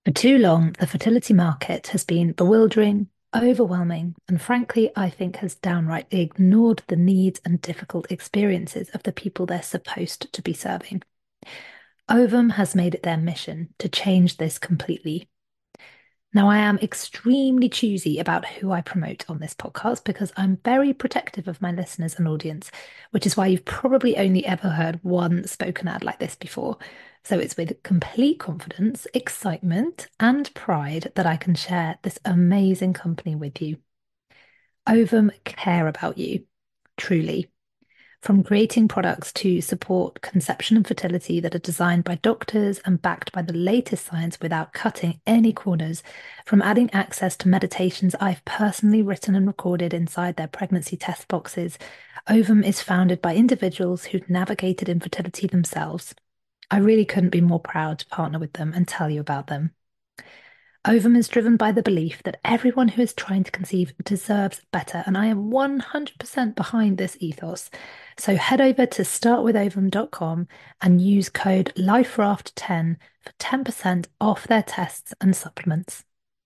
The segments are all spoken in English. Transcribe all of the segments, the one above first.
For too long, the fertility market has been bewildering, overwhelming, and frankly, I think has downright ignored the needs and difficult experiences of the people they're supposed to be serving. Ovum has made it their mission to change this completely. Now, I am extremely choosy about who I promote on this podcast because I'm very protective of my listeners and audience, which is why you've probably only ever heard one spoken ad like this before. So it's with complete confidence, excitement, and pride that I can share this amazing company with you. Ovum care about you, truly. From creating products to support conception and fertility that are designed by doctors and backed by the latest science without cutting any corners, from adding access to meditations I've personally written and recorded inside their pregnancy test boxes, Ovum is founded by individuals who'd navigated infertility themselves. I really couldn't be more proud to partner with them and tell you about them. Ovum is driven by the belief that everyone who is trying to conceive deserves better, and I am 100% behind this ethos. So head over to startwithovum.com and use code LifeRaft10 for 10% off their tests and supplements.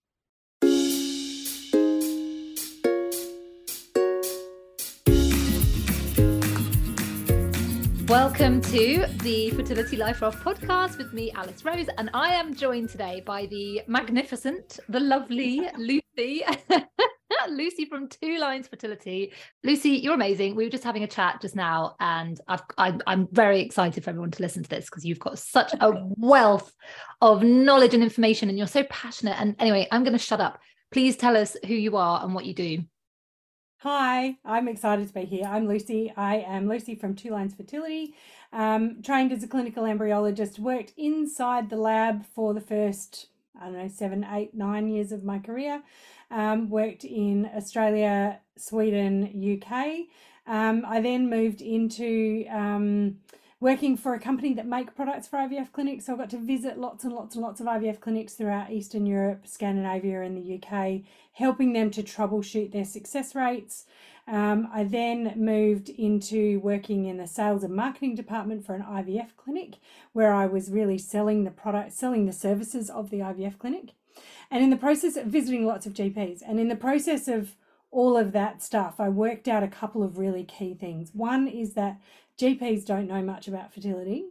Welcome to the Fertility Life Raft podcast with me, Alice Rose, and I am joined today by the magnificent, the lovely Lucy, Lucy from Two Lines Fertility. Lucy, you're amazing. We were just having a chat just now, and I'm very excited for everyone to listen to this because you've got such a wealth of knowledge and information, and you're so passionate. And anyway, I'm going to shut up. Please tell us who you are and what you do. Hi, I'm excited to be here. I'm Lucy. I am Lucy from Two Lines Fertility, trained as a clinical embryologist, worked inside the lab for the first, 7, 8, 9 years of my career, worked in Australia, Sweden, UK. I then moved into working for a company that make products for IVF clinics. So I got to visit lots and lots and lots of IVF clinics throughout Eastern Europe, Scandinavia and the UK, helping them to troubleshoot their success rates. I then moved into working in the sales and marketing department for an IVF clinic, where I was really selling the product, selling the services of the IVF clinic. And in the process of visiting lots of GPs, and in the process of all of that stuff, I worked out a couple of really key things. One is that GPs don't know much about fertility.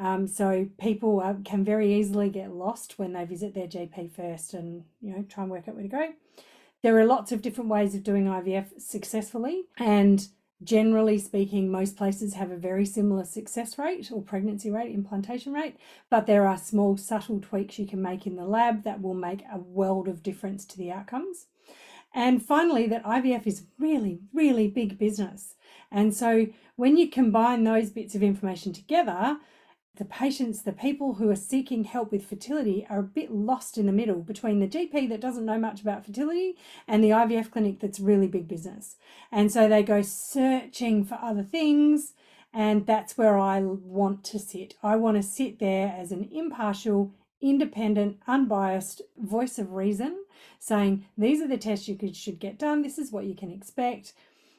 So people can very easily get lost when they visit their GP first and, try and work out where to go. There are lots of different ways of doing IVF successfully, and generally speaking, most places have a very similar success rate or pregnancy rate, implantation rate, but there are small subtle tweaks you can make in the lab that will make a world of difference to the outcomes. And finally, that IVF is really, really big business. And so when you combine those bits of information together, the patients, the people who are seeking help with fertility are a bit lost in the middle between the GP that doesn't know much about fertility and the IVF clinic that's really big business. And so they go searching for other things, and that's where I want to sit. I want to sit there as an impartial, independent, unbiased voice of reason, saying these are the tests you should get done, this is what you can expect,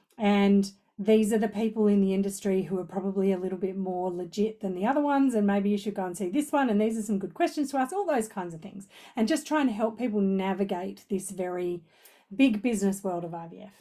and these are the people in the industry who are probably a little bit more legit than the other ones, and maybe you should go and see this one, and these are some good questions to ask, all those kinds of things, and just trying to help people navigate this very big business world of IVF.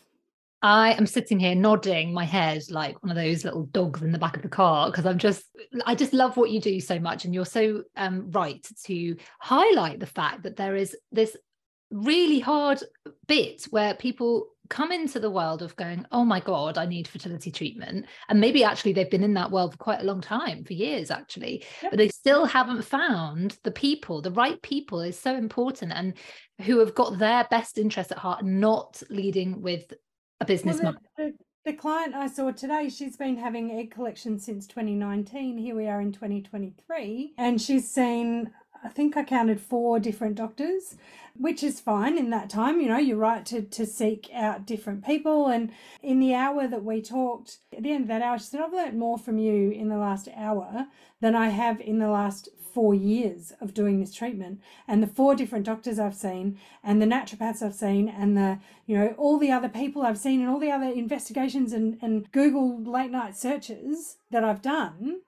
I am sitting here nodding my head like one of those little dogs in the back of the car because I just love what you do so much, and you're so right to highlight the fact that there is this really hard bit where people come into the world of going, oh my God, I need fertility treatment. And maybe actually they've been in that world for quite a long time, for years actually, but they still haven't found the people. The right people is so important, and who have got their best interest at heart, not leading with a business model. The client I saw today, she's been having egg collection since 2019. Here we are in 2023, and she's seen, I think I counted 4 different doctors, which is fine in that time. You're right to seek out different people. And in the hour that we talked, at the end of that hour, she said, I've learned more from you in the last hour than I have in the last 4 years of doing this treatment. And the 4 different doctors I've seen, and the naturopaths I've seen, and all the other people I've seen, and all the other investigations and Google late night searches that I've done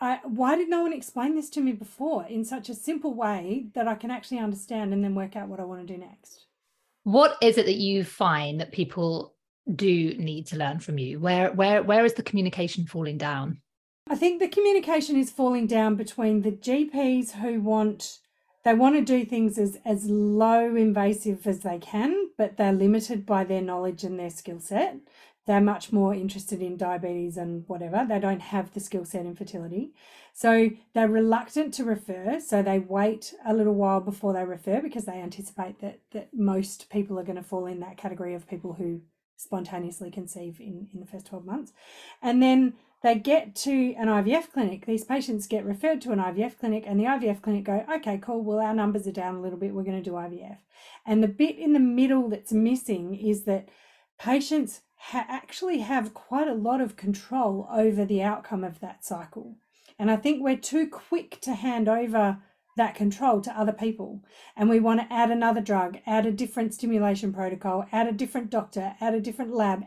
why did no one explain this to me before in such a simple way that I can actually understand and then work out what I want to do next? What is it that you find that people do need to learn from you? Where is the communication falling down? I think the communication is falling down between the GPs who want to do things as low invasive as they can, but they're limited by their knowledge and their skill set. They're much more interested in diabetes and whatever. They don't have the skill set in fertility. So they're reluctant to refer. So they wait a little while before they refer because they anticipate that most people are going to fall in that category of people who spontaneously conceive in the first 12 months. And then they get to an IVF clinic. These patients get referred to an IVF clinic, and the IVF clinic go, okay, cool, well, our numbers are down a little bit, we're going to do IVF. And the bit in the middle that's missing is that patients actually have quite a lot of control over the outcome of that cycle. And I think we're too quick to hand over that control to other people. And we want to add another drug, add a different stimulation protocol, add a different doctor, add a different lab,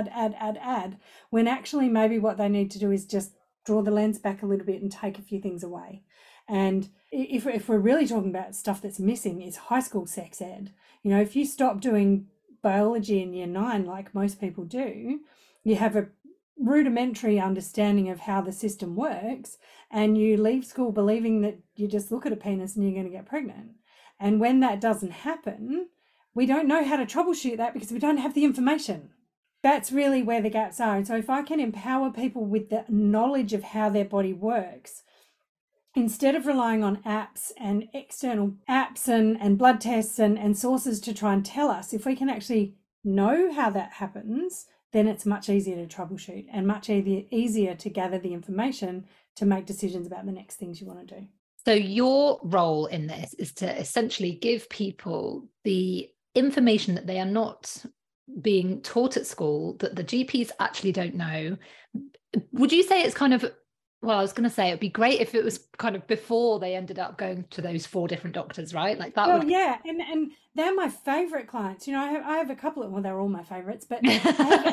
add, when actually maybe what they need to do is just draw the lens back a little bit and take a few things away. And if we're really talking about stuff that's missing, is high school sex ed. You know, if you stop doing biology in year 9, like most people do, you have a rudimentary understanding of how the system works, and you leave school believing that you just look at a penis and you're going to get pregnant. And when that doesn't happen, we don't know how to troubleshoot that because we don't have the information. That's really where the gaps are. And so if I can empower people with the knowledge of how their body works, instead of relying on apps and external apps and blood tests and sources to try and tell us, if we can actually know how that happens, then it's much easier to troubleshoot and much easier to gather the information to make decisions about the next things you want to do. So your role in this is to essentially give people the information that they are not being taught at school, that the GPs actually don't know. Would you say it's kind of, well, I was going to say it'd be great if it was kind of before they ended up going to those 4 different doctors, right? Like that. Well, yeah, and they're my favorite clients. You know, I have a couple of, well, they're all my favorites, but I have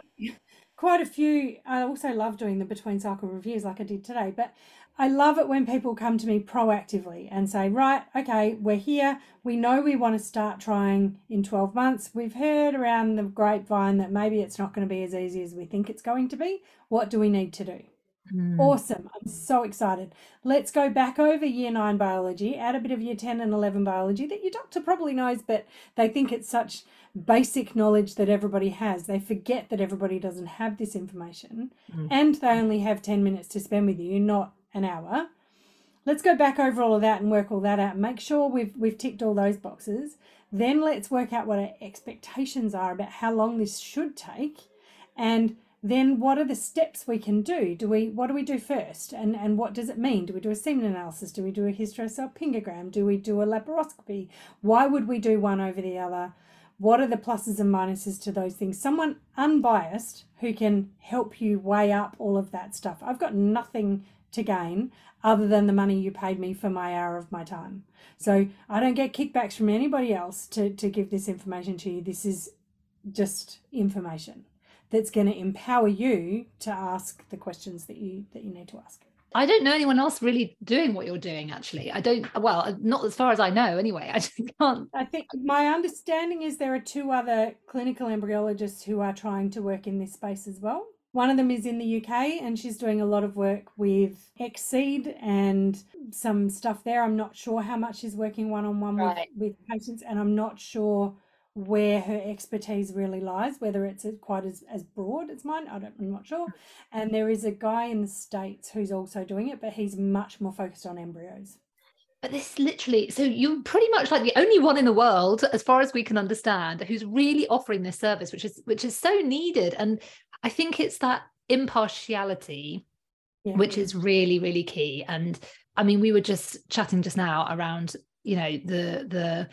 quite a few. I also love doing the between cycle reviews like I did today, but I love it when people come to me proactively and say, right, okay, we're here. We know we want to start trying in 12 months. We've heard around the grapevine that maybe it's not going to be as easy as we think it's going to be. What do we need to do? Awesome. I'm so excited. Let's go back over year 9 biology, add a bit of year 10 and 11 biology that your doctor probably knows, but they think it's such basic knowledge that everybody has. They forget that everybody doesn't have this information, and they only have 10 minutes to spend with you, not an hour. Let's go back over all of that and work all that out and make sure we've ticked all those boxes. Then let's work out what our expectations are about how long this should take, and then what are the steps we can do? What do we do first? And what does it mean? Do we do a semen analysis? Do we do a hysterosalpingogram? Do we do a laparoscopy? Why would we do one over the other? What are the pluses and minuses to those things? Someone unbiased who can help you weigh up all of that stuff. I've got nothing to gain other than the money you paid me for my hour of my time. So I don't get kickbacks from anybody else to give this information to you. This is just information that's going to empower you to ask the questions that you need to ask. I don't know anyone else really doing what you're doing, actually. I don't, well, not as far as I know anyway. I just can't. I think my understanding is there are 2 other clinical embryologists who are trying to work in this space as well. One of them is in the UK and she's doing a lot of work with Exceed and some stuff there. I'm not sure how much she's working one-on-one with patients, and I'm not sure where her expertise really lies, whether it's quite as broad as mine. I'm not sure. And there is a guy in the States who's also doing it, but he's much more focused on embryos. But this literally, so you're pretty much like the only one in the world, as far as we can understand, who's really offering this service, which is so needed. And I think it's that impartiality, which is really, really key. And I mean, we were just chatting just now around, you know, the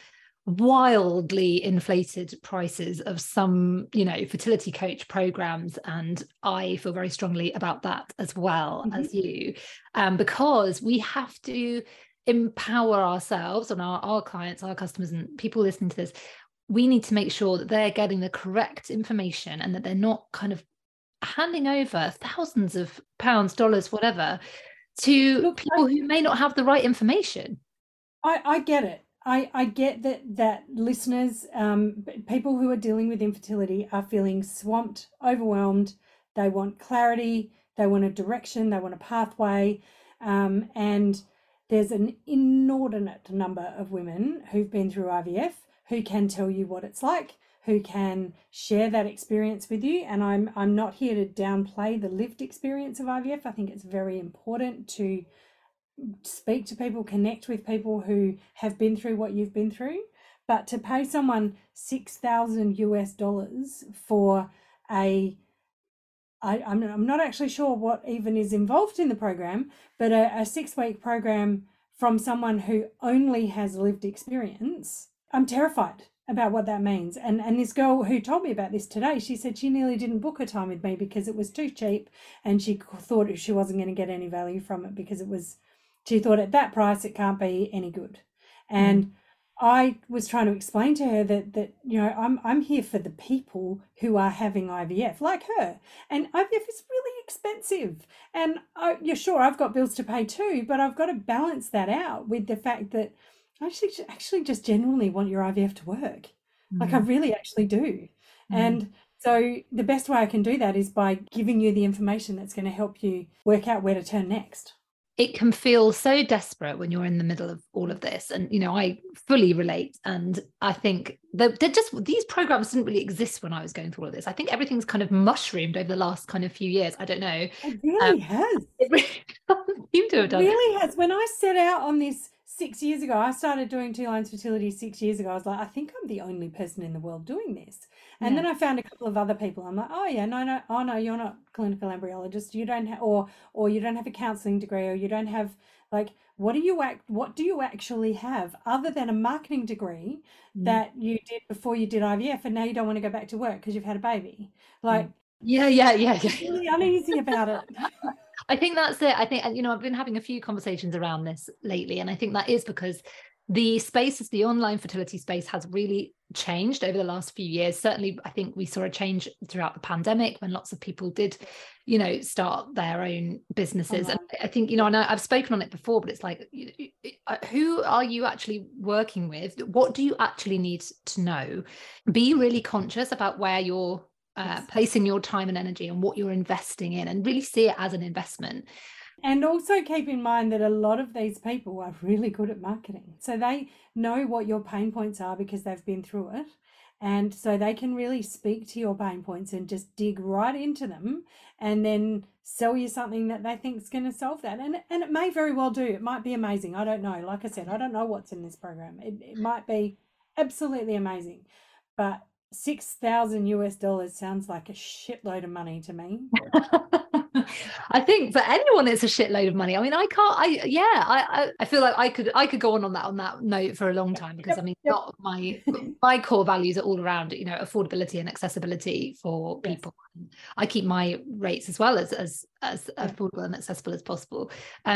wildly inflated prices of some, you know, fertility coach programs, and I feel very strongly about that as well as you, because we have to empower ourselves and our clients, our customers, and people listening to this. We need to make sure that they're getting the correct information and that they're not kind of handing over thousands of pounds, dollars, whatever, to Look, people who may not have the right information. I get it. I get that listeners, people who are dealing with infertility are feeling swamped, overwhelmed. They want clarity, they want a direction, they want a pathway. And there's an inordinate number of women who've been through IVF who can tell you what it's like, who can share that experience with you. And I'm not here to downplay the lived experience of IVF. I think it's very important to speak to people, connect with people who have been through what you've been through. But to pay someone $6,000 for I'm not actually sure what even is involved in the program, but a 6-week program from someone who only has lived experience, I'm terrified about what that means. And this girl who told me about this today, she said she nearly didn't book a time with me because it was too cheap, and she thought she wasn't going to get any value from it because she thought at that price it can't be any good. And I was trying to explain to her that I'm here for the people who are having IVF like her, and IVF is really expensive, and you're sure I've got bills to pay too, but I've got to balance that out with the fact that I actually just genuinely want your IVF to work. Like I really actually do. And so the best way I can do that is by giving you the information that's going to help you work out where to turn next. It can feel so desperate when you're in the middle of all of this. And, I fully relate. And I think that these programs didn't really exist when I was going through all of this. I think everything's kind of mushroomed over the last kind of few years. I don't know. It really has. It really seemed to have done. It really has. When I set out on this 6 years ago, I started doing Two Lines Fertility 6 years ago. I was like, I think I'm the only person in the world doing this. And then I found a couple of other people. I'm like, oh yeah, no, oh no, you're not clinical embryologist. You don't have, or you don't have a counselling degree, or you don't have what do you actually have other than a marketing degree that you did before you did IVF, and now you don't want to go back to work because you've had a baby? Yeah. Really uneasy about it. I think that's it. I think, I've been having a few conversations around this lately, and I think that is because the online fertility space has really changed over the last few years. Certainly, I think we saw a change throughout the pandemic when lots of people did, start their own businesses. And I think, and I've spoken on it before, but it's like, who are you actually working with? What do you actually need to know? Be really conscious about where you're placing your time and energy and what you're investing in, and really see it as an investment. And also keep in mind that a lot of these people are really good at marketing. So they know what your pain points are because they've been through it. And so they can really speak to your pain points and just dig right into them and then sell you something that they think is going to solve that. And it may very well do. It might be amazing. I don't know. Like I said, I don't know what's in this program. It might be absolutely amazing. But $6,000 sounds like a shitload of money to me. I think for anyone it's a shitload of money. I mean, I feel like I could go on that note for a long time, because lot of my core values are all around affordability and accessibility for people. I keep my rates as well as affordable and accessible as possible.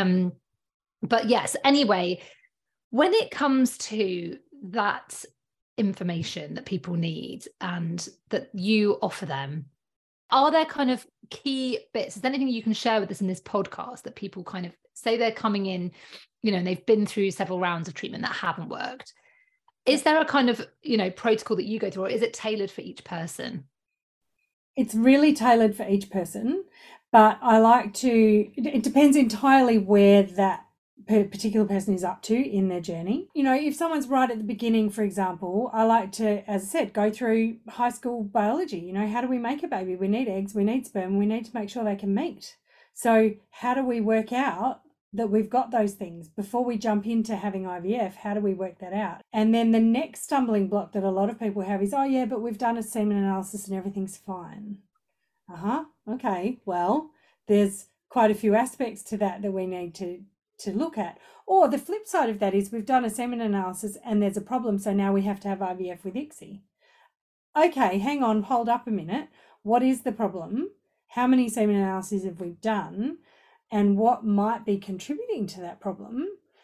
But yes, anyway, when it comes to that information that people need and that you offer them, are there kind of key bits? Is there anything you can share with us in this podcast that people kind of say they're coming in, and they've been through several rounds of treatment that haven't worked? Is there a kind of, protocol that you go through, or is it tailored for each person? It's really tailored for each person, but it depends entirely where that particular person is up to in their journey. If someone's right at the beginning, for example, I like to, as I said, go through high school biology. How do we make a baby? We need eggs, we need sperm, we need to make sure they can meet. So how do we work out that we've got those things before we jump into having IVF? How do we work that out? And then the next stumbling block that a lot of people have is, oh yeah, but we've done a semen analysis and everything's fine. Okay, well, there's quite a few aspects to that we need to look at. Or the flip side of that is we've done a semen analysis and there's a problem, so now we have to have IVF with ICSI. Okay, hang on, hold up a minute. What is the problem? How many semen analyses have we done? And what might be contributing to that problem?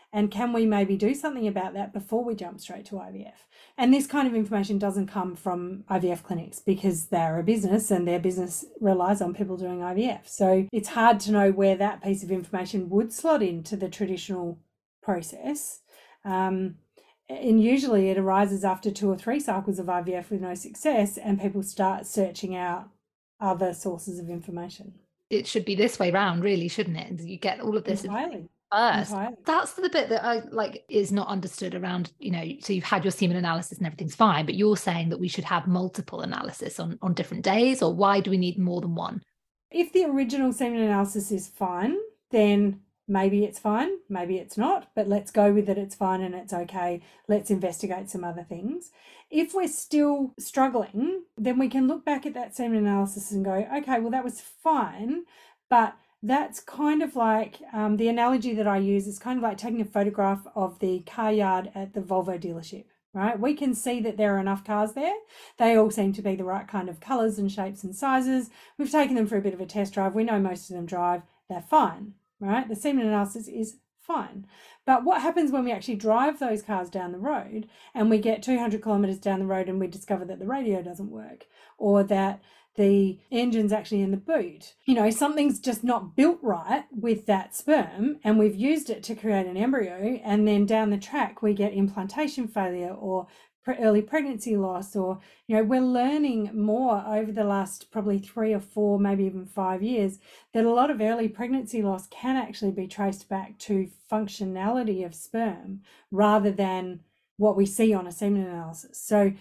And can we maybe do something about that before we jump straight to IVF? And this kind of information doesn't come from IVF clinics because they're a business and their business relies on people doing IVF. So it's hard to know where that piece of information would slot into the traditional process. And usually it arises after 2 or 3 cycles of IVF with no success, and people start searching out other sources of information. It should be this way round, really, shouldn't it? You get all of this Entirely. first. Entirely. That's the bit that I like is not understood around, so you've had your semen analysis and everything's fine, but you're saying that we should have multiple analysis on different days, or why do we need more than one? If the original semen analysis is fine, then maybe it's fine, maybe it's not, but let's go with it. It's fine and it's okay. Let's investigate some other things. If we're still struggling, then we can look back at that semen analysis and go, okay, well, that was fine, but that's kind of like the analogy that I use is kind of like taking a photograph of the car yard at the Volvo dealership, right? We can see that there are enough cars there. They all seem to be the right kind of colours and shapes and sizes. We've taken them for a bit of a test drive. We know most of them drive. They're fine, right? The semen analysis is fine. But what happens when we actually drive those cars down the road and we get 200 kilometres down the road and we discover that the radio doesn't work, or that the engine's actually in the boot? Something's just not built right with that sperm, and we've used it to create an embryo, and then down the track we get implantation failure or early pregnancy loss, or we're learning more over the last probably 3 or 4, maybe even 5 years, that a lot of early pregnancy loss can actually be traced back to functionality of sperm rather than what we see on a semen analysis. So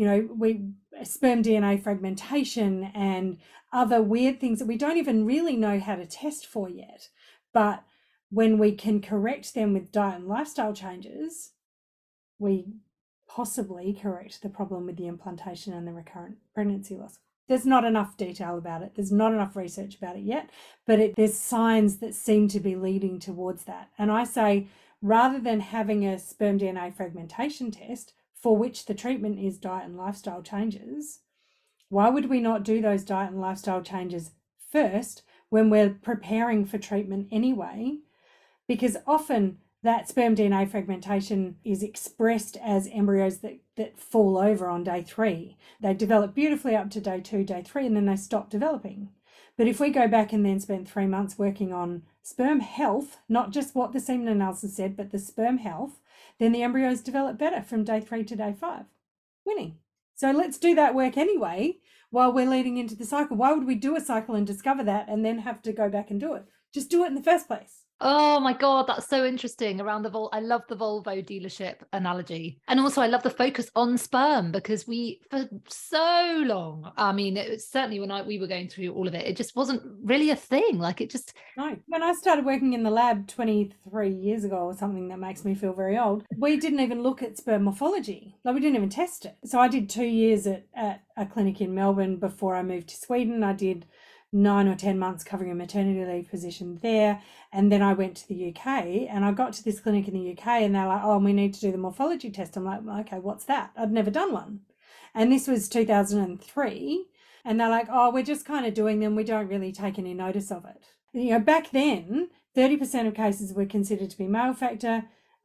sperm DNA fragmentation and other weird things that we don't even really know how to test for yet. But when we can correct them with diet and lifestyle changes, we possibly correct the problem with the implantation and the recurrent pregnancy loss. There's not enough detail about it. There's not enough research about it yet, but there's signs that seem to be leading towards that. And I say, rather than having a sperm DNA fragmentation test, for which the treatment is diet and lifestyle changes, why would we not do those diet and lifestyle changes first when we're preparing for treatment anyway? Because often that sperm DNA fragmentation is expressed as embryos that fall over on day 3. They develop beautifully up to day 2, day 3, and then they stop developing. But if we go back and then spend 3 months working on sperm health, not just what the semen analysis said, but the sperm health, then the embryos develop better from day 3 to day 5. Winning. So let's do that work anyway while we're leading into the cycle. Why would we do a cycle and discover that and then have to go back and do it? Just do it in the first place. Oh my God, that's so interesting around the I love the Volvo dealership analogy. And also I love the focus on sperm, because for so long, I mean, it was certainly when we were going through all of it, it just wasn't really a thing. No. When I started working in the lab 23 years ago or something, that makes me feel very old, we didn't even look at sperm morphology. We didn't even test it. So I did 2 years at a clinic in Melbourne before I moved to Sweden. I did 9 or 10 months covering a maternity leave position there. And then I went to the UK, and I got to this clinic in the UK and they're like, oh, we need to do the morphology test. I'm like, okay, what's that? I'd never done one. And this was 2003. And they're like, oh, we're just kind of doing them. We don't really take any notice of it. Back then, 30% of cases were considered to be male factor,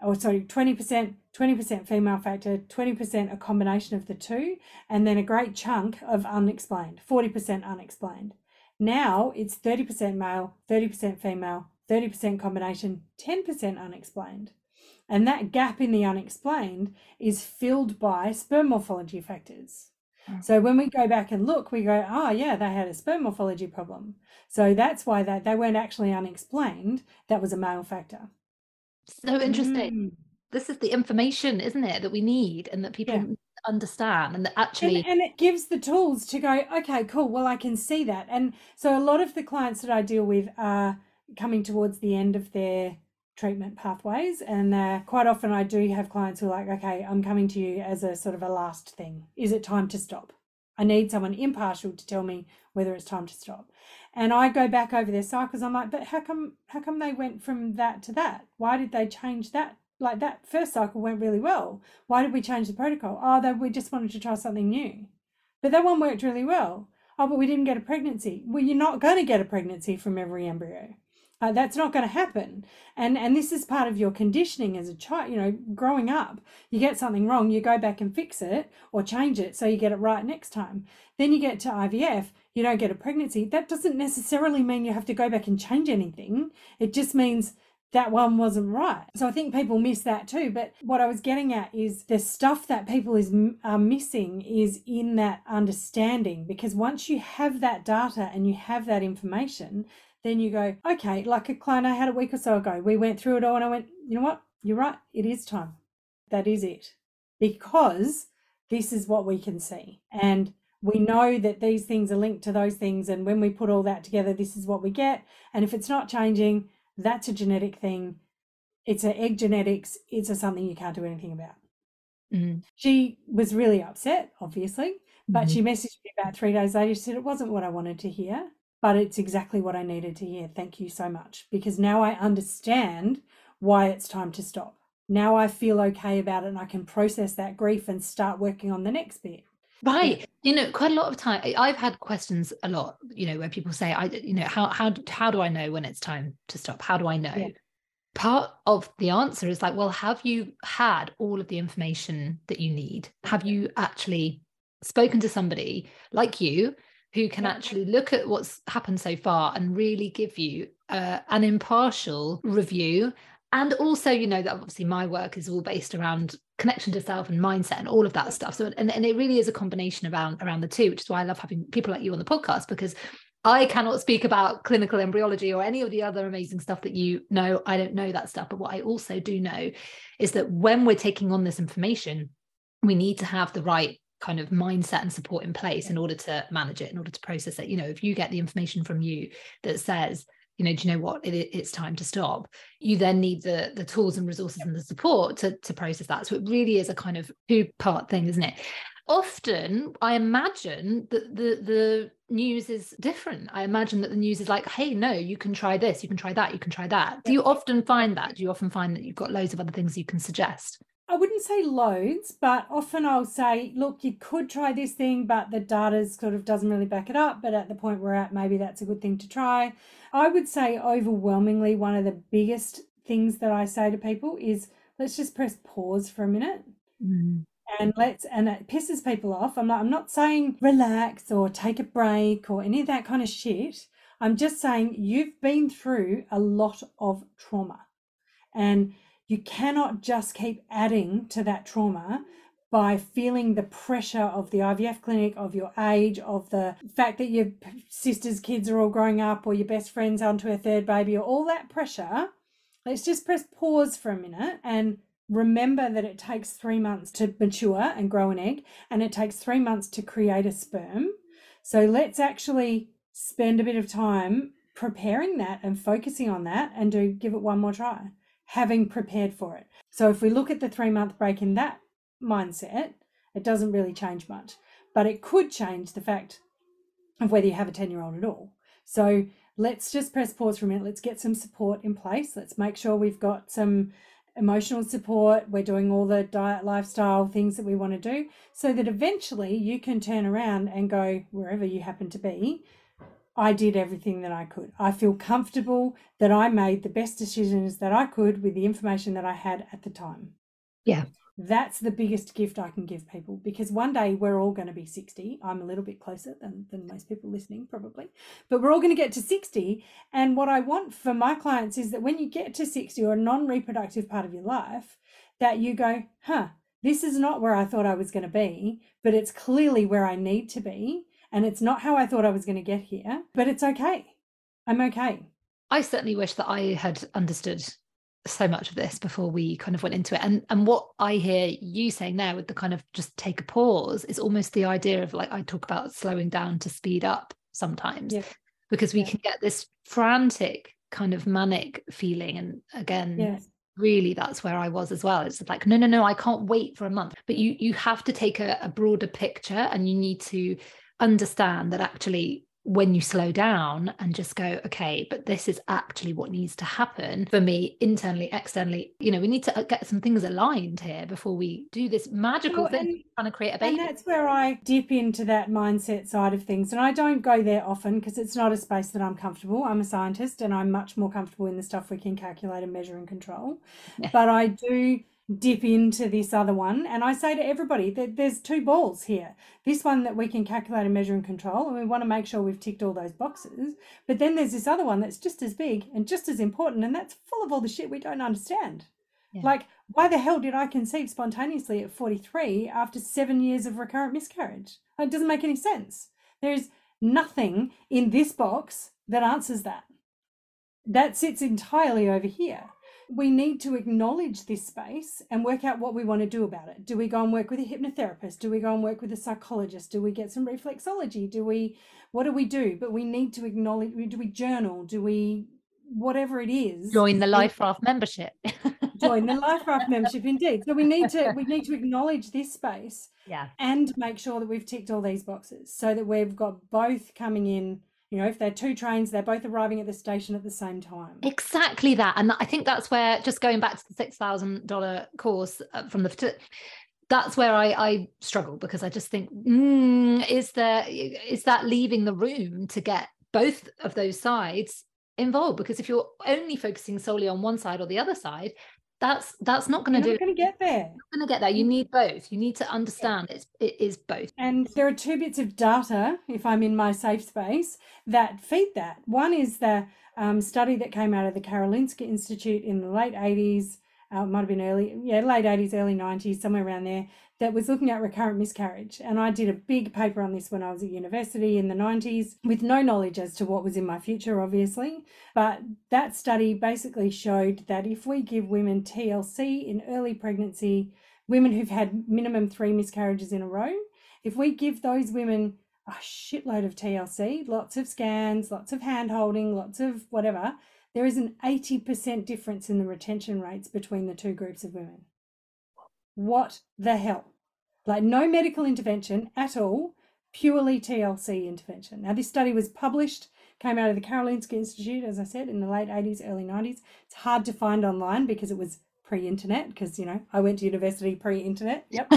20% female factor, 20% a combination of the two, and then a great chunk of unexplained, 40% unexplained. Now it's 30% male, 30% female, 30% combination, 10% unexplained. And that gap in the unexplained is filled by sperm morphology factors. So when we go back and look, we go, oh yeah, they had a sperm morphology problem. So that's why they weren't actually unexplained. That was a male factor. So interesting. This is the information, isn't it, that we need and that people understand, and that actually and it gives the tools to go, okay, cool, well, I can see that. And so a lot of the clients that I deal with are coming towards the end of their treatment pathways, and quite often I do have clients who are like, okay, I'm coming to you as a sort of a last thing. Is it time to stop? I need someone impartial to tell me whether it's time to stop. And I go back over their cycles. I'm like, but how come they went from that to that? Why did they change that? Like, that first cycle went really well. Why did we change the protocol? Oh, we just wanted to try something new. But that one worked really well. Oh, but we didn't get a pregnancy. Well, you're not going to get a pregnancy from every embryo. That's not going to happen. And this is part of your conditioning as a child. You know, growing up, you get something wrong, you go back and fix it or change it so you get it right next time. Then you get to IVF, you don't get a pregnancy. That doesn't necessarily mean you have to go back and change anything. It just means that one wasn't right. So I think people miss that too. But what I was getting at is the stuff that people are missing is in that understanding, because once you have that data and you have that information, then you go, okay, like a client I had a week or so ago, we went through it all and I went, you know what, you're right, it is time. That is it. Because this is what we can see. And we know that these things are linked to those things. And when we put all that together, this is what we get. And if it's not changing, that's a genetic thing. It's an egg genetics. It's something you can't do anything about. Mm. She was really upset, obviously, but she messaged me about 3 days later. She said, it wasn't what I wanted to hear, but it's exactly what I needed to hear. Thank you so much, because now I understand why it's time to stop. Now I feel okay about it and I can process that grief and start working on the next bit. Right. Yeah. You know, quite a lot of time I've had questions a lot, you know, where people say, how do I know when it's time to stop? How do I know? Yeah. Part of the answer is like, well, have you had all of the information that you need? Have you actually spoken to somebody like you who can actually look at what's happened so far and really give you an impartial review? And also, you know, that obviously my work is all based around connection to self and mindset and all of that stuff. So, and it really is a combination around the two, which is why I love having people like you on the podcast, because I cannot speak about clinical embryology or any of the other amazing stuff that you know. I don't know that stuff. But what I also do know is that when we're taking on this information, we need to have the right kind of mindset and support in place in order to manage it, in order to process it. You know, if you get the information from you that says, you know, do you know what, it's time to stop, you then need the tools and resources and the support to process that. So it really is a kind of two-part thing, isn't it? Often I imagine that the news is different. I imagine that the news is like, hey, no, you can try this, you can try that, you can try that. Do you often find that? Do you often find that you've got loads of other things you can suggest? I wouldn't say loads, but often I'll say, look, you could try this thing, but the data sort of doesn't really back it up. But at the point we're at, maybe that's a good thing to try. I would say overwhelmingly, one of the biggest things that I say to people is, let's just press pause for a minute. And it pisses people off. I'm not saying relax or take a break or any of that kind of shit. I'm just saying you've been through a lot of trauma, and you cannot just keep adding to that trauma by feeling the pressure of the IVF clinic, of your age, of the fact that your sister's kids are all growing up, or your best friend's onto a third baby, or all that pressure. Let's just press pause for a minute and remember that it takes 3 months to mature and grow an egg, and it takes 3 months to create a sperm. So let's actually spend a bit of time preparing that and focusing on that, and give it one more try, having prepared for it. So if we look at the 3-month break in that mindset, it doesn't really change much, but it could change the fact of whether you have a 10-year-old at all. So let's just press pause for a minute. Let's get some support in place. Let's make sure we've got some emotional support. We're doing all the diet, lifestyle things that we want to do, so that eventually you can turn around and go, wherever you happen to be, I did everything that I could. I feel comfortable that I made the best decisions that I could with the information that I had at the time. Yeah. That's the biggest gift I can give people, because one day we're all going to be 60. I'm a little bit closer than most people listening probably, but we're all going to get to 60. And what I want for my clients is that when you get to 60, or a non-reproductive part of your life, that you go, this is not where I thought I was going to be, but it's clearly where I need to be. And it's not how I thought I was going to get here, but it's okay. I'm okay. I certainly wish that I had understood so much of this before we kind of went into it. And what I hear you saying there with the kind of just take a pause is almost the idea of, like, I talk about slowing down to speed up sometimes, because we can get this frantic kind of manic feeling. And again, really, that's where I was as well. It's like, no, I can't wait for a month. But you have to take a broader picture, and you need to understand that actually when you slow down and just go, okay, but this is actually what needs to happen for me internally, externally, we need to get some things aligned here before we do this magical thing, trying to create a baby. And that's where I dip into that mindset side of things. And I don't go there often because it's not a space that I'm comfortable. I'm a scientist and I'm much more comfortable in the stuff we can calculate and measure and control. Yeah. But I do dip into this other one, and I say to everybody that there's two balls here. This one that we can calculate and measure and control, and we want to make sure we've ticked all those boxes. But then there's this other one that's just as big and just as important, and that's full of all the shit we don't understand. Yeah. Like, why the hell did I conceive spontaneously at 43 after 7 years of recurrent miscarriage? It doesn't make any sense. There's nothing in this box that answers that. That sits entirely over here. We need to acknowledge this space and work out what we want to do about it. Do we go and work with a hypnotherapist? Do we go and work with a psychologist? Do we get some reflexology? What do we do? But we need to acknowledge, do we journal? Do we, whatever it is. Join the Life Raft membership. Join the Life Raft membership, indeed. So we need to acknowledge this space, and make sure that we've ticked all these boxes so that we've got both coming in. If they're two trains, they're both arriving at the station at the same time. Exactly that. And I think that's where, just going back to the $6,000 course from that's where I struggle, because I just think, is that leaving the room to get both of those sides involved? Because if you're only focusing solely on one side or the other side, that's not going to do. You're not going to get there. Not going to get there. You need both. You need to understand it is both. And there are two bits of data, if I'm in my safe space, that feed that. One is the study that came out of the Karolinska Institute in the late 80s, might have been late 80s, early 90s, somewhere around there, that was looking at recurrent miscarriage. And I did a big paper on this when I was at university in the 90s, with no knowledge as to what was in my future, obviously. But that study basically showed that if we give women TLC in early pregnancy, women who've had minimum 3 miscarriages in a row, if we give those women a shitload of TLC, lots of scans, lots of hand holding, lots of whatever, there is an 80% difference in the retention rates between the two groups of women. What the hell? Like, no medical intervention at all, purely TLC intervention. Now, this study was published, came out of the Karolinska Institute, as I said, in the late 80s, early 90s. It's hard to find online because it was pre-internet, because, I went to university pre-internet. Yep.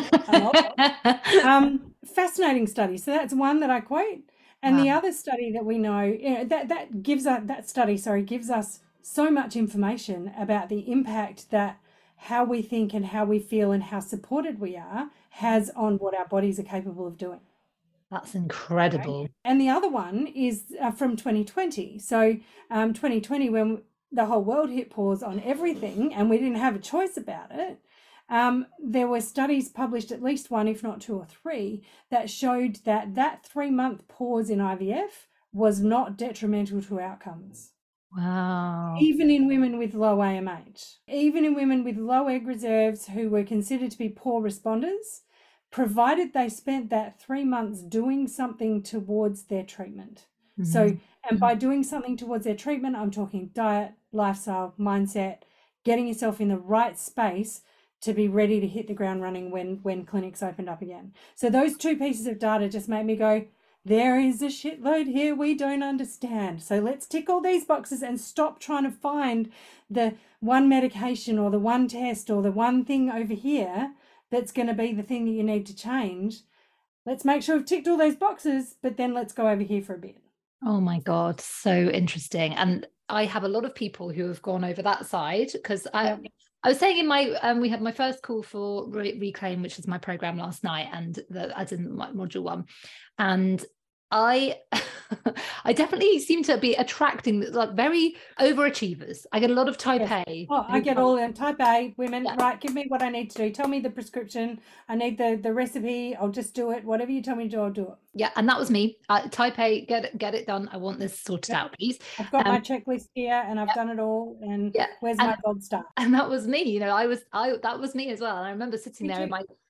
Fascinating study. So that's one that I quote. And the other study that we know, that study gives us so much information about the impact that how we think and how we feel and how supported we are has on what our bodies are capable of doing. That's incredible. Okay. And the other one is from 2020. So 2020, when the whole world hit pause on everything and we didn't have a choice about it, there were studies published, at least one, if not 2 or 3, that showed that 3-month pause in IVF was not detrimental to outcomes. Wow. Even in women with low AMH, even in women with low egg reserves who were considered to be poor responders, provided they spent that 3 months doing something towards their treatment. Mm-hmm. So, and by doing something towards their treatment, I'm talking diet, lifestyle, mindset, getting yourself in the right space to be ready to hit the ground running when clinics opened up again. So those two pieces of data just made me go, there is a shitload here we don't understand. So let's tick all these boxes and stop trying to find the one medication or the one test or the one thing over here that's going to be the thing that you need to change. Let's make sure we've ticked all those boxes, but then let's go over here for a bit. Oh my God, so interesting. And I have a lot of people who have gone over that side, because I was saying in my, we had my first call for Reclaim, which is my program last night, and as in my module 1. And I definitely seem to be attracting like very overachievers. I get a lot of type A. Oh, I get all them type A women. Yeah. Right, give me what I need to do. Tell me the prescription. I need the recipe. I'll just do it. Whatever you tell me to do, I'll do it. Yeah, and that was me. Type A, get it done. I want this sorted out, please. I've got my checklist here, and I've done it all. And where's my gold star? And that was me. That was me as well. And I remember sitting there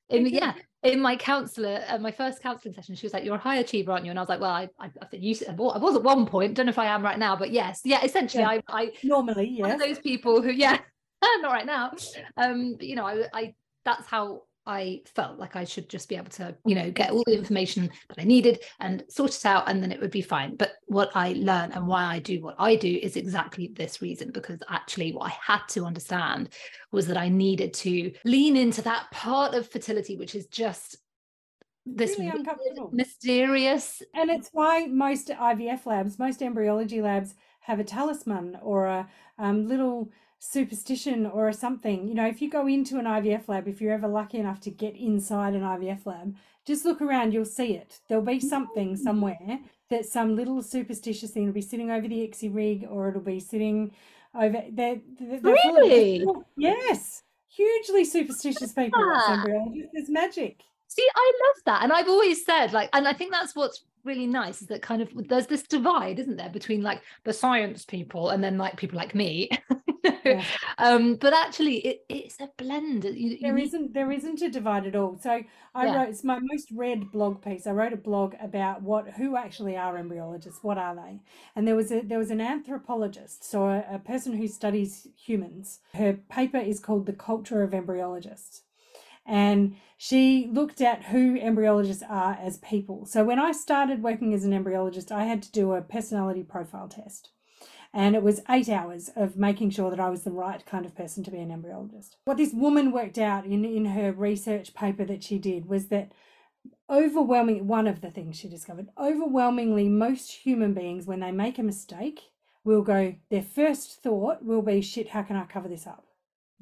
in my counselor, my first counseling session. She was like, "You're a high achiever, aren't you?" And I was like, "Well, I was at one point. Don't know if I am right now, but yes, essentially, I normally, one of those people who, not right now. I that's how I felt like I should just be able to, get all the information that I needed and sort it out, and then it would be fine. But what I learned and why I do what I do is exactly this reason, because actually what I had to understand was that I needed to lean into that part of fertility, which is just this really weird, uncomfortable. mysterious. And it's why most IVF labs, most embryology labs have a talisman or a little superstition or something. You know, if you go into an IVF lab, if you're ever lucky enough to get inside an IVF lab, just look around, you'll see it. There'll be something somewhere that some little superstitious thing will be sitting over the ICSI rig, or it'll be sitting over there. They're full of, Really? yes, hugely superstitious people as Ah. embryologists. There's magic. See, I love that. And I've always said, like, and I think that's what's really nice, is that kind of there's this divide, isn't there, between like the science people and then like people like me. Yeah. But actually it's a blend. You need, There isn't a divide at all. So I yeah. wrote, it's my most read blog piece. I wrote a blog about who actually are embryologists, what are they? And there was an anthropologist, so a person who studies humans. Her paper is called The Culture of Embryologists. And she looked at who embryologists are as people. So when I started working as an embryologist, I had to do a personality profile test. And it was 8 hours of making sure that I was the right kind of person to be an embryologist. What this woman worked out in her research paper that she did was that one of the things she discovered, overwhelmingly most human beings, when they make a mistake, will go, their first thought will be, shit, how can I cover this up?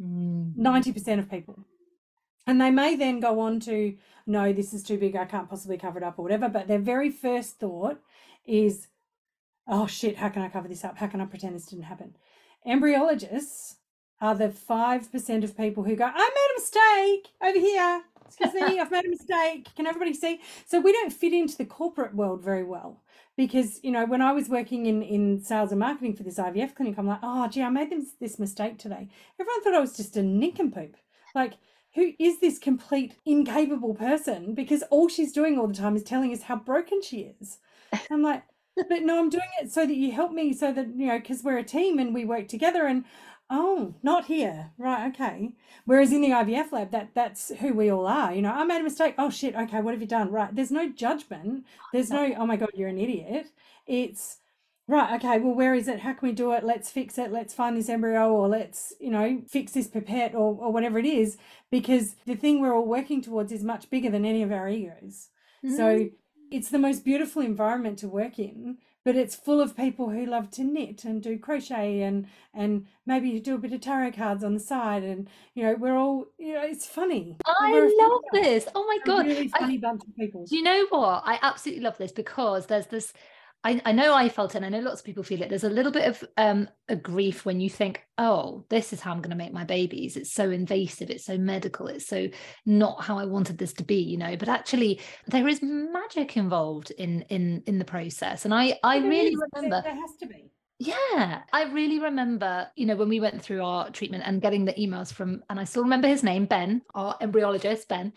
90% of people. And they may then go on to, no, this is too big, I can't possibly cover it up or whatever. But their very first thought is, oh shit, how can I cover this up? How can I pretend this didn't happen? Embryologists are the 5% of people who go, I made a mistake over here. Excuse me, I've made a mistake. Can everybody see? So we don't fit into the corporate world very well. Because, you know, when I was working in sales and marketing for this IVF clinic, I'm like, oh, gee, I made this mistake today. Everyone thought I was just a nincompoop. Like, who is this complete incapable person? Because all she's doing all the time is telling us how broken she is. I'm like, but no, I'm doing it so that you help me, so that, you know, because we're a team and we work together. And oh, not here, right? Okay. Whereas in the IVF lab, that's who we all are. You know, I made a mistake. Oh shit. Okay, what have you done? Right. There's no judgment. There's no, oh my god, you're an idiot. It's right. Okay. Well, where is it? How can we do it? Let's fix it. Let's find this embryo, or let's, you know, fix this pipette, or whatever it is. Because the thing we're all working towards is much bigger than any of our egos. So it's the most beautiful environment to work in, but it's full of people who love to knit and do crochet and maybe do a bit of tarot cards on the side. And, you know, we're all, you know, it's funny. I love this. Oh my God. Really funny bunch of people. Do you know what? I absolutely love this, because there's this, I know I felt it, and I know lots of people feel it. There's a little bit of a grief when you think, oh, this is how I'm going to make my babies. It's so invasive. It's so medical. It's so not how I wanted this to be, you know. But actually, there is magic involved in the process. And I really remember. There has to be. Yeah, I really remember, you know, when we went through our treatment and getting the emails from, and I still remember his name, Ben, our embryologist, Ben,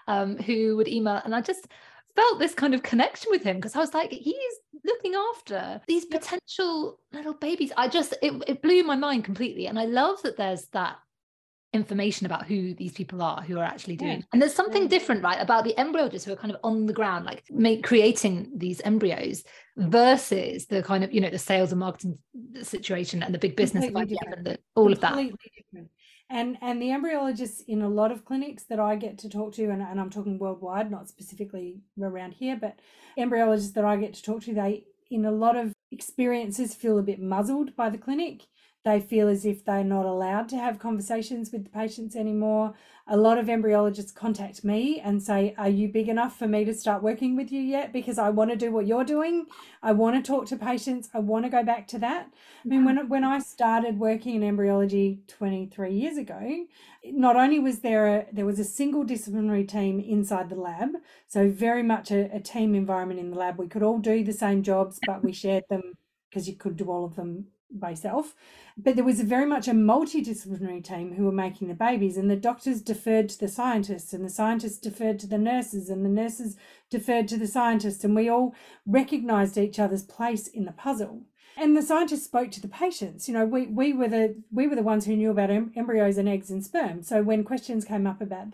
who would email, and I just felt this kind of connection with him, because I was like, he's looking after these potential little babies. It blew my mind completely. And I love that there's that information about who these people are who are actually doing. And there's something different, right, about the embryologists who are kind of on the ground, like creating these embryos, versus the kind of, you know, the sales and marketing situation and the big business of IVF and all of that. Completely different. And the embryologists in a lot of clinics that I get to talk to, and I'm talking worldwide, not specifically around here, but embryologists that I get to talk to, they, in a lot of experiences, feel a bit muzzled by the clinic. They feel as if they're not allowed to have conversations with the patients anymore. A lot of embryologists contact me and say, are you big enough for me to start working with you yet? Because I want to do what you're doing. I want to talk to patients. I want to go back to that. I mean, when I started working in embryology 23 years ago, not only was there was a single disciplinary team inside the lab, so very much a team environment in the lab. We could all do the same jobs, but we shared them because you could do all of them by yourself. But there was very much a multidisciplinary team who were making the babies, and the doctors deferred to the scientists, and the scientists deferred to the nurses, and the nurses deferred to the scientists, and we all recognized each other's place in the puzzle. And the scientists spoke to the patients. You know, we were the ones who knew about embryos and eggs and sperm. So when questions came up about that,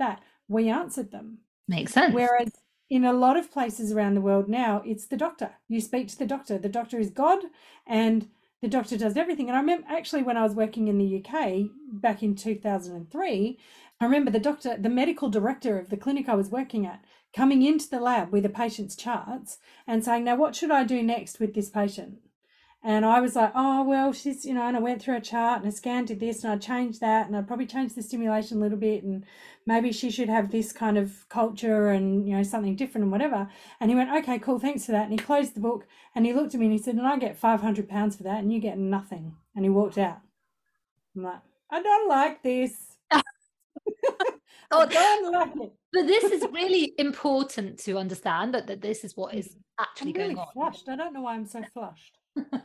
we answered them. Makes sense. Whereas in a lot of places around the world now, it's the doctor. You speak to the doctor. The doctor is God, and the doctor does everything. And I remember actually when I was working in the UK back in 2003, I remember the medical director of the clinic I was working at, coming into the lab with a patient's charts and saying, now what should I do next with this patient? And I was like, oh, well, she's, and I went through a chart and a scan, did this, and I changed that, and I probably changed the stimulation a little bit, and maybe she should have this kind of culture and, something different and whatever. And he went, okay, cool, thanks for that. And he closed the book and he looked at me and he said, and I get £500 for that and you get nothing. And he walked out. I'm like, I don't like this. I don't like it. But this is really important to understand that this is what is actually really going on. Flushed. I don't know why I'm so flushed.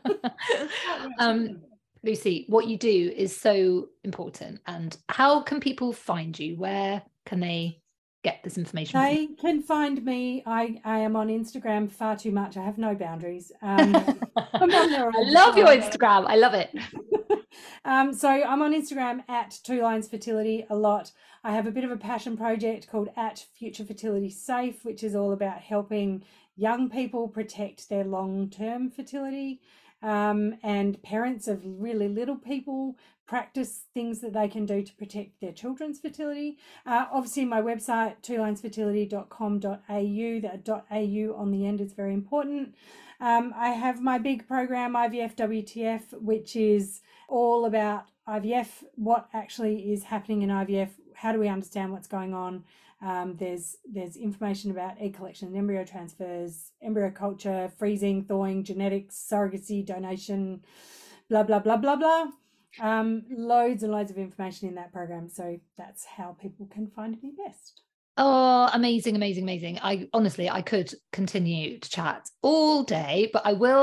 Lucy, what you do is so important. And how can people find you? Where can they get this information? They can find me. I am on Instagram far too much. I have no boundaries. I'm on there. I love your Instagram. I love it. So I'm on Instagram at 2 Lines Fertility a lot. I have a bit of a passion project called at Future Fertility Safe, which is all about helping young people protect their long-term fertility, and parents of really little people practice things that they can do to protect their children's fertility. Obviously, my website, 2linesfertility.com.au, that .au on the end is very important. I have my big program, IVF WTF, which is all about IVF, what actually is happening in IVF, how do we understand what's going on. There's information about egg collection and embryo transfers, embryo culture, freezing, thawing, genetics, surrogacy, donation, blah, blah, blah, blah, blah. Loads and loads of information in that program. So that's how people can find me best. Oh, amazing, amazing, amazing. I could continue to chat all day, but I will.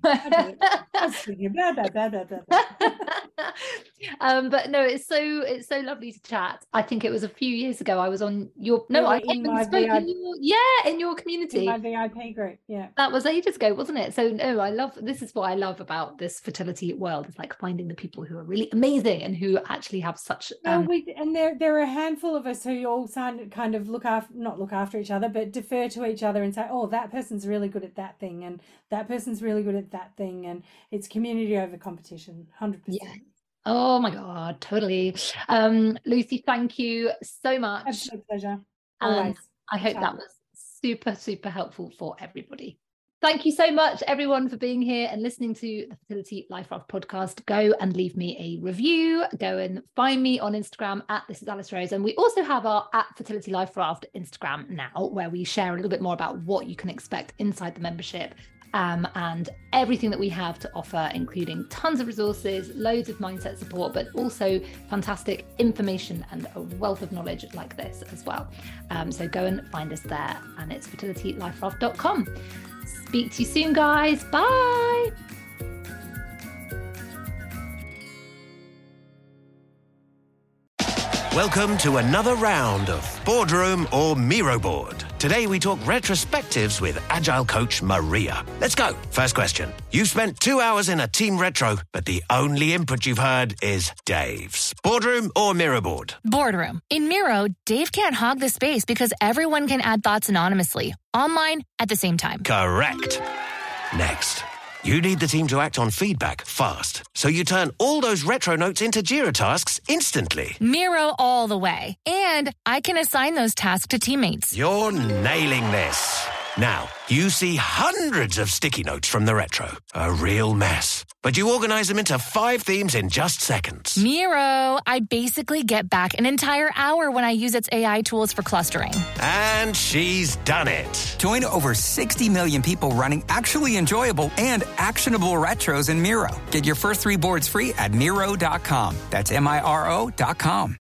But no, it's so lovely to chat. I think it was a few years ago I was on your in your community. In my VIP group, yeah. That was ages ago, wasn't it? So no, this is what I love about this fertility world. It's like finding the people who are really amazing and who actually have such and there are a handful of us who all kind of not look after each other, but defer to each other and say, oh, that person's really good at that thing and that person's really good at that thing, and it's community over competition, 100%. Yeah. Oh my God, totally. Lucy, thank you so much. Absolute pleasure. Always. I hope that was super, super helpful for everybody. Thank you so much, everyone, for being here and listening to the Fertility Life Raft podcast. Go and leave me a review. Go and find me on Instagram at This Is Alice Rose. And we also have our at Fertility Life Raft Instagram now, where we share a little bit more about what you can expect inside the membership, and everything that we have to offer, including tons of resources, loads of mindset support, but also fantastic information and a wealth of knowledge like this as well. So go and find us there, and it's fertilityliferaft.com. Speak to you soon, guys. Bye. Welcome to another round of Boardroom or Miro Board. Today we talk retrospectives with Agile coach Maria. Let's go. First question. You've spent 2 hours in a team retro, but the only input you've heard is Dave's. Boardroom or Miro Board? Boardroom. In Miro, Dave can't hog the space because everyone can add thoughts anonymously, online, at the same time. Correct. Next. You need the team to act on feedback fast, so you turn all those retro notes into Jira tasks instantly. Miro all the way. And I can assign those tasks to teammates. You're nailing this. Now, you see hundreds of sticky notes from the retro. A real mess. But you organize them into 5 themes in just seconds. Miro, I basically get back an entire hour when I use its AI tools for clustering. And she's done it. Join over 60 million people running actually enjoyable and actionable retros in Miro. Get your first 3 boards free at Miro.com. That's Miro.com.